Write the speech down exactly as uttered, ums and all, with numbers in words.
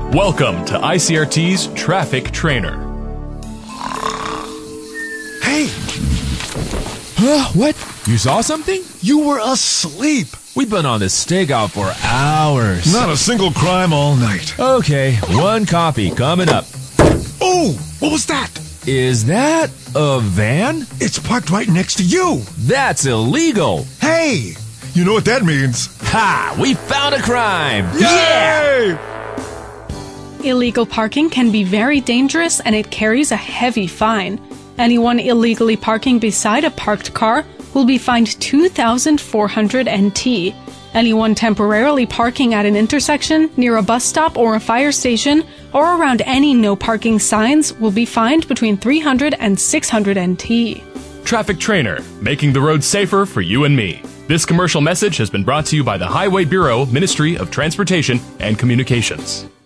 Welcome to I C R T's Traffic Trainer. Hey! Huh? What? You saw something? You were asleep! We've been on this stakeout for hours. Not a single crime all night. Okay, one copy coming up. Oh! What was that? Is that a van? It's parked right next to you! That's illegal! Hey! You know what that means? Ha! We found a crime! Yay! Illegal parking can be very dangerous and it carries a heavy fine. Anyone illegally parking beside a parked car will be fined two thousand four hundred N T. Anyone temporarily parking at an intersection, near a bus stop or a fire station, or around any no parking signs will be fined between three hundred and six hundred N T. Traffic Trainer, making the road safer for you and me. This commercial message has been brought to you by the Highway Bureau, Ministry of Transportation and Communications.